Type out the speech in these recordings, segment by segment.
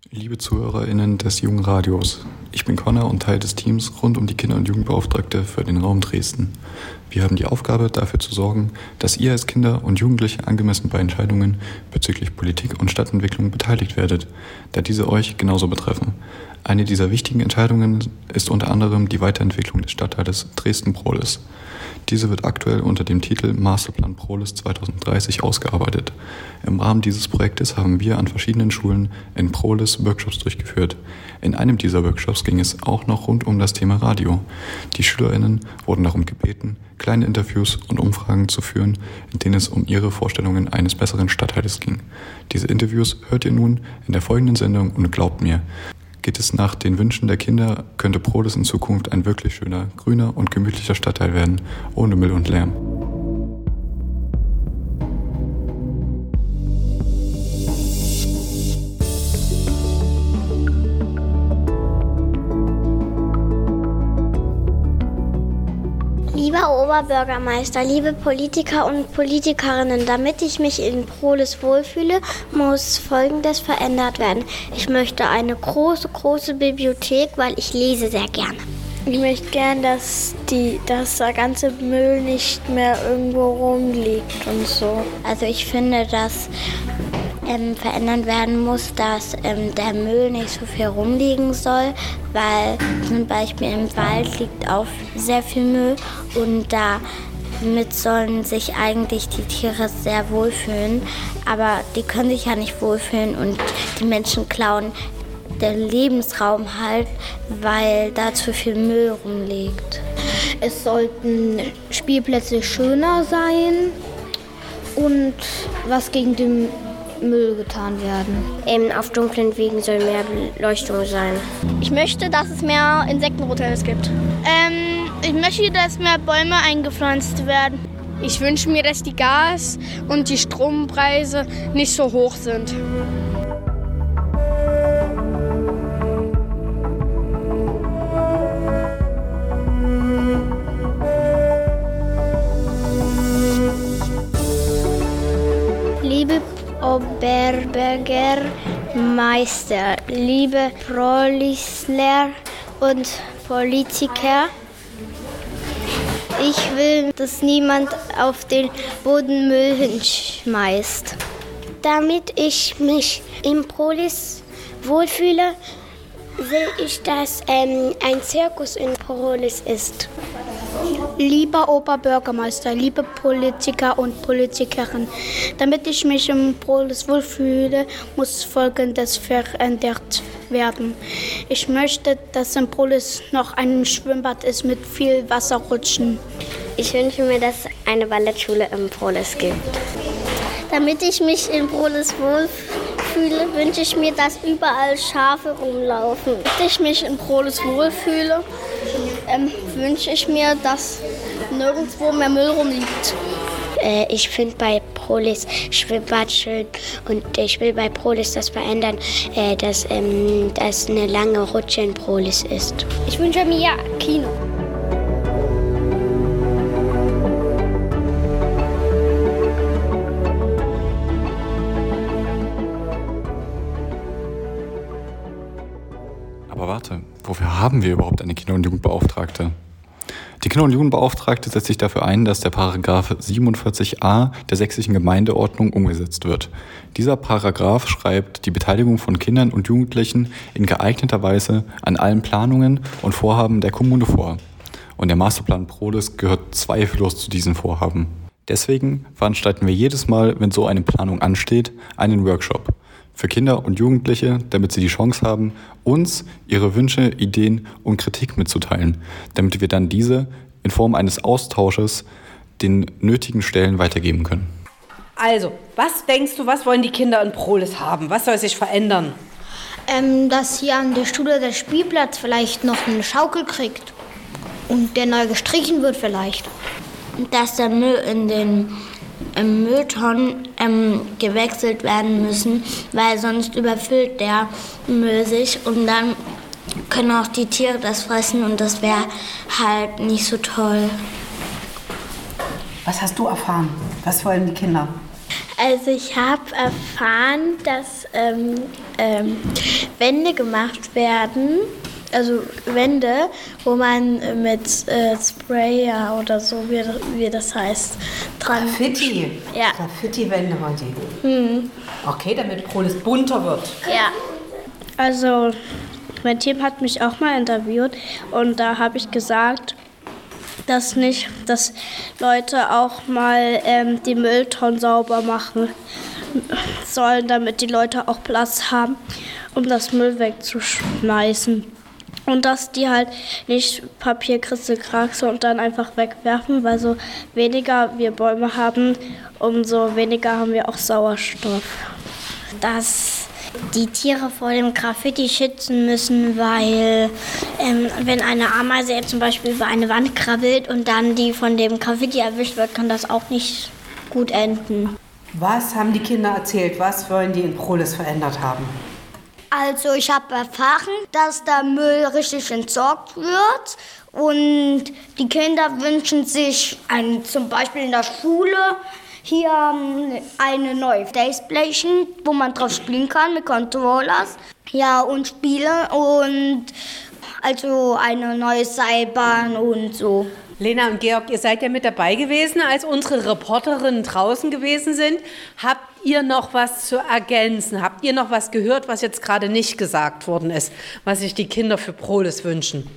Liebe ZuhörerInnen des Jungen Radios, ich bin Connor und Teil des Teams rund um die Kinder- und Jugendbeauftragte für den Raum Dresden. Wir haben die Aufgabe, dafür zu sorgen, dass ihr als Kinder und Jugendliche angemessen bei Entscheidungen bezüglich Politik und Stadtentwicklung beteiligt werdet, da diese euch genauso betreffen. Eine dieser wichtigen Entscheidungen ist unter anderem die Weiterentwicklung des Stadtteiles Dresden-Prohlis. Diese wird aktuell unter dem Titel Masterplan Prohlis 2030 ausgearbeitet. Im Rahmen dieses Projektes haben wir an verschiedenen Schulen in Prohlis Workshops durchgeführt. In einem dieser Workshops ging es auch noch rund um das Thema Radio. Die SchülerInnen wurden darum gebeten, kleine Interviews und Umfragen zu führen, in denen es um ihre Vorstellungen eines besseren Stadtteiles ging. Diese Interviews hört ihr nun in der folgenden Sendung und glaubt mir, geht es nach den Wünschen der Kinder, könnte Prohlis in Zukunft ein wirklich schöner, grüner und gemütlicher Stadtteil werden, ohne Müll und Lärm. Lieber Oberbürgermeister, liebe Politiker und Politikerinnen, damit ich mich in Prohlis wohlfühle, muss Folgendes verändert werden. Ich möchte eine große Bibliothek, weil ich lese sehr gerne. Ich möchte gern, dass der ganze Müll nicht mehr irgendwo rumliegt und so. Also ich finde, dass verändert werden muss, dass der Müll nicht so viel rumliegen soll, weil zum Beispiel im Wald liegt auch sehr viel Müll und damit sollen sich eigentlich die Tiere sehr wohlfühlen, aber die können sich ja nicht wohlfühlen und die Menschen klauen den Lebensraum halt, weil da zu viel Müll rumliegt. Es sollten Spielplätze schöner sein und was gegen den Müll getan werden. Auf dunklen Wegen soll mehr Beleuchtung sein. Ich möchte, dass es mehr Insektenhotels gibt. Ich möchte, dass mehr Bäume eingepflanzt werden. Ich wünsche mir, dass die Gas- und die Strompreise nicht so hoch sind. Liebe Oberbürgermeister, liebe Prohlisler und Politiker, ich will, dass niemand auf den Boden Müll hinschmeißt. Damit ich mich in Prohlis wohlfühle, will ich, dass ein Zirkus in Prohlis ist. Lieber Oberbürgermeister, liebe Politiker und Politikerinnen, damit ich mich in Prohlis wohlfühle, muss Folgendes verändert werden. Ich möchte, dass in Prohlis noch ein Schwimmbad ist mit viel Wasserrutschen. Ich wünsche mir, dass es eine Ballettschule in Prohlis gibt. Damit ich mich in Prohlis wohlfühle, wünsche ich mir, dass überall Schafe rumlaufen. Damit ich mich in Prohlis wohlfühle, wünsche ich mir, dass nirgendwo mehr Müll rumliegt. Ich finde bei Prohlis Schwimmbad schön und ich will bei Prohlis das verändern, dass eine lange Rutsche in Prohlis ist. Ich wünsche mir Kino. Aber warte, wofür haben wir überhaupt eine Kinder- und Jugendbeauftragte? Die Kinder- und Jugendbeauftragte setzt sich dafür ein, dass der Paragraph 47a der sächsischen Gemeindeordnung umgesetzt wird. Dieser Paragraph schreibt die Beteiligung von Kindern und Jugendlichen in geeigneter Weise an allen Planungen und Vorhaben der Kommune vor. Und der Masterplan Prohlis gehört zweifellos zu diesen Vorhaben. Deswegen veranstalten wir jedes Mal, wenn so eine Planung ansteht, einen Workshop für Kinder und Jugendliche, damit sie die Chance haben, uns ihre Wünsche, Ideen und Kritik mitzuteilen, damit wir dann diese in Form eines Austausches den nötigen Stellen weitergeben können. Also, was denkst du, was wollen die Kinder in Prohlis haben? Was soll sich verändern? Dass hier an der Schule der Spielplatz vielleicht noch eine Schaukel kriegt und der neu gestrichen wird vielleicht. Dass der Müll in den Mülltonnen gewechselt werden müssen, weil sonst überfüllt der Müll sich und dann können auch die Tiere das fressen und das wäre halt nicht so toll. Was hast du erfahren? Was wollen die Kinder? Also ich habe erfahren, dass Wände gemacht werden. Also Wände, wo man mit Sprayer oder so, wie das heißt, dran... Graffiti? Ja. Graffiti-Wände wollen Sie? Okay, damit Prolis bunter wird. Ja. Also, mein Team hat mich auch mal interviewt und da habe ich gesagt, dass Leute auch mal die Mülltonnen sauber machen sollen, damit die Leute auch Platz haben, um das Müll wegzuschmeißen. Und dass die halt nicht Papier, Kritzelkraxe und dann einfach wegwerfen, weil so weniger wir Bäume haben, umso weniger haben wir auch Sauerstoff. Dass die Tiere vor dem Graffiti schützen müssen, weil wenn eine Ameise jetzt zum Beispiel über eine Wand krabbelt und dann die von dem Graffiti erwischt wird, kann das auch nicht gut enden. Was haben die Kinder erzählt? Was wollen die in Prolis verändert haben? Also ich habe erfahren, dass der Müll richtig entsorgt wird und die Kinder wünschen sich zum Beispiel in der Schule hier eine neue Playstation, wo man drauf spielen kann mit Controllers. Ja, und Spiele und also eine neue Seilbahn und so. Lena und Georg, ihr seid ja mit dabei gewesen, als unsere Reporterinnen draußen gewesen sind. Habt ihr noch was zu ergänzen? Habt ihr noch was gehört, was jetzt gerade nicht gesagt worden ist, was sich die Kinder für Prolis wünschen?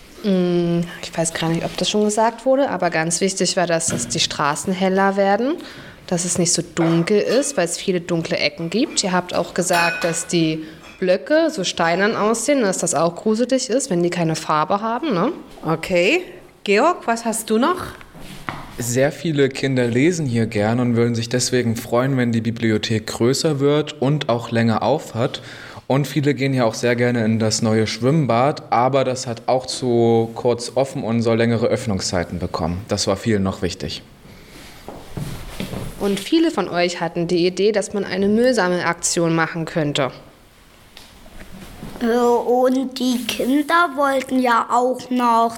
Ich weiß gar nicht, ob das schon gesagt wurde, aber ganz wichtig war, dass die Straßen heller werden, dass es nicht so dunkel ist, weil es viele dunkle Ecken gibt. Ihr habt auch gesagt, dass die Blöcke so steinern aussehen, dass das auch gruselig ist, wenn die keine Farbe haben, ne? Okay. Georg, was hast du noch? Sehr viele Kinder lesen hier gern und würden sich deswegen freuen, wenn die Bibliothek größer wird und auch länger auf hat. Und viele gehen ja auch sehr gerne in das neue Schwimmbad, aber das hat auch zu kurz offen und soll längere Öffnungszeiten bekommen. Das war vielen noch wichtig. Und viele von euch hatten die Idee, dass man eine Müllsammelaktion machen könnte. Und die Kinder wollten ja auch noch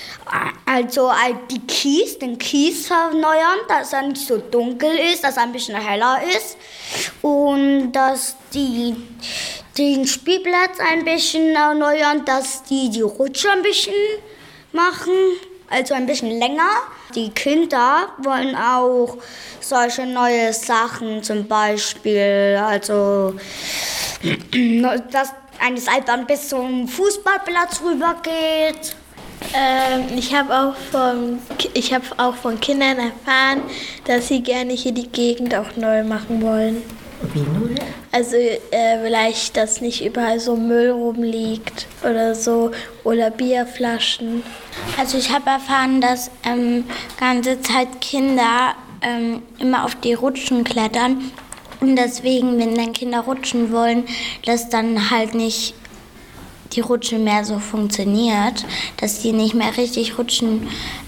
den Kies erneuern, dass er nicht so dunkel ist, dass er ein bisschen heller ist und dass die den Spielplatz ein bisschen erneuern, dass die Rutsche ein bisschen machen, also ein bisschen länger. Die Kinder wollen auch solche neue Sachen, zum Beispiel, also dass eine Seilbahn bis zum Fußballplatz rübergeht. Ich habe auch von Kindern erfahren, dass sie gerne hier die Gegend auch neu machen wollen. Wie neu? Also vielleicht, dass nicht überall so Müll rumliegt oder so oder Bierflaschen. Also ich habe erfahren, dass ganze Zeit Kinder immer auf die Rutschen klettern und deswegen, wenn dann Kinder rutschen wollen, dass dann halt nicht die Rutsche mehr so funktioniert, dass die nicht mehr richtig rutschen.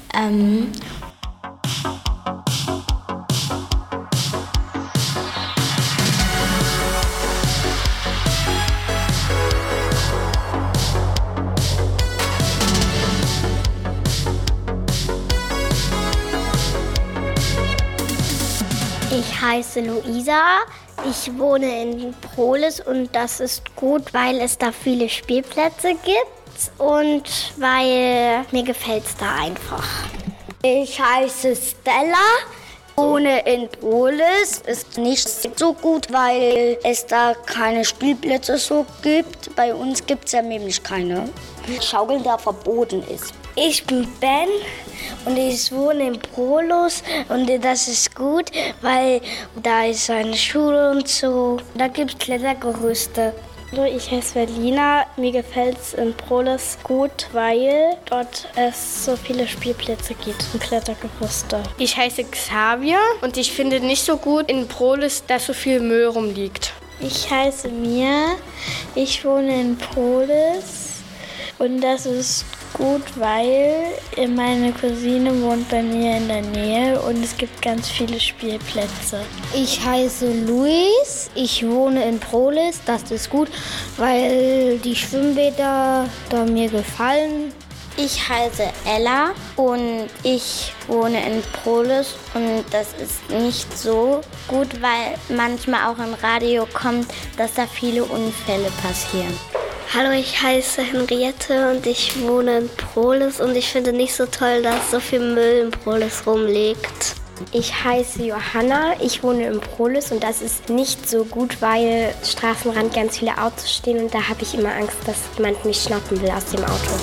Ich heiße Luisa. Ich wohne in Prolis und das ist gut, weil es da viele Spielplätze gibt und weil mir gefällt es da einfach. Ich heiße Stella, wohne in Prolis. Ist nicht so gut, weil es da keine Spielplätze so gibt. Bei uns gibt es ja nämlich keine. Schaukeln da verboten ist. Ich bin Ben und ich wohne in Prolis und das ist gut, weil da ist eine Schule und so. Da gibt es Klettergerüste. Hallo, ich heiße Berlina. Mir gefällt es in Prolis gut, weil dort es so viele Spielplätze gibt und Klettergerüste. Ich heiße Xavier und ich finde nicht so gut in Prolis, dass so viel Müll rumliegt. Ich heiße Mia. Ich wohne in Prolis und das ist gut, weil meine Cousine wohnt bei mir in der Nähe und es gibt ganz viele Spielplätze. Ich heiße Luis, ich wohne in Prolis, das ist gut, weil die Schwimmbäder da mir gefallen Ich heiße Ella und ich wohne in Prohlis und das ist nicht so gut, weil manchmal auch im Radio kommt, dass da viele Unfälle passieren. Hallo, ich heiße Henriette und ich wohne in Prohlis und ich finde nicht so toll, dass so viel Müll in Prohlis rumliegt. Ich heiße Johanna, ich wohne in Prohlis und das ist nicht so gut, weil am Straßenrand ganz viele Autos stehen und da habe ich immer Angst, dass jemand mich schnappen will aus dem Auto.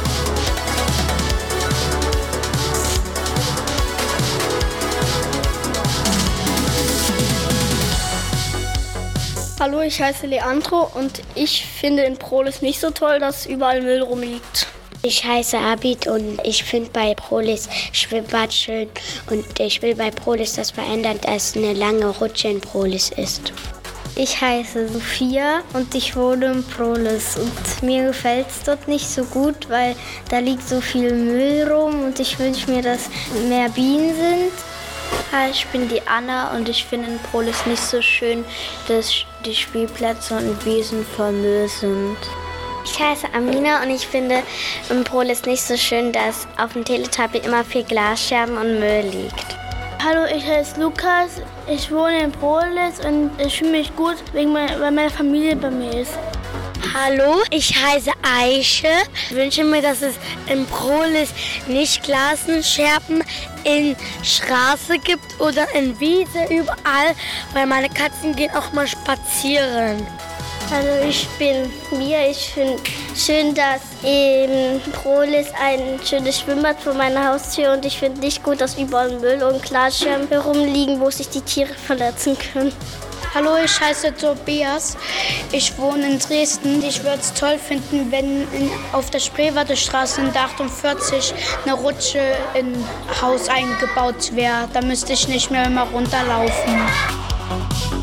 Hallo, ich heiße Leandro und ich finde in Prohlis nicht so toll, dass überall Müll rumliegt. Ich heiße Abid und ich finde bei Prohlis Schwimmbad schön und ich will bei Prohlis das verändern, dass eine lange Rutsche in Prohlis ist. Ich heiße Sophia und ich wohne in Prohlis und mir gefällt es dort nicht so gut, weil da liegt so viel Müll rum und ich wünsche mir, dass mehr Bienen sind. Hi, ich bin die Anna und ich finde in Prohlis nicht so schön, dass die Spielplätze und Wiesen voll Müll sind. Ich heiße Amina und ich finde in Prohlis nicht so schön, dass auf dem Teletubby immer viel Glasscherben und Müll liegt. Hallo, ich heiße Lukas, ich wohne in Prohlis und ich fühle mich gut, weil meine Familie bei mir ist. Hallo, ich heiße Aische. Ich wünsche mir, dass es in Prohlis nicht Glasscherben in Straße gibt oder in Wiese überall, weil meine Katzen gehen auch mal spazieren. Hallo, ich bin Mia. Ich finde schön, dass in Prohlis ein schönes Schwimmbad vor meiner Haustür und ich finde nicht gut, dass überall Müll und Glasscherben herumliegen, wo sich die Tiere verletzen können. Hallo, ich heiße Tobias. Ich wohne in Dresden. Ich würde es toll finden, wenn auf der Spreewalderstraße in der 48 eine Rutsche in ein Haus eingebaut wäre. Da müsste ich nicht mehr immer runterlaufen.